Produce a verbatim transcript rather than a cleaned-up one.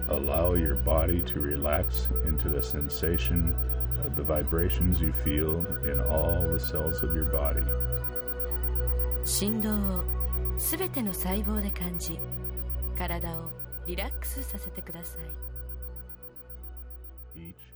Allow your body to relax into the sensation of the vibrations you feel in all the cells of your body. 振動をすべての細胞で感じ、体をリラックスさせてください。 Each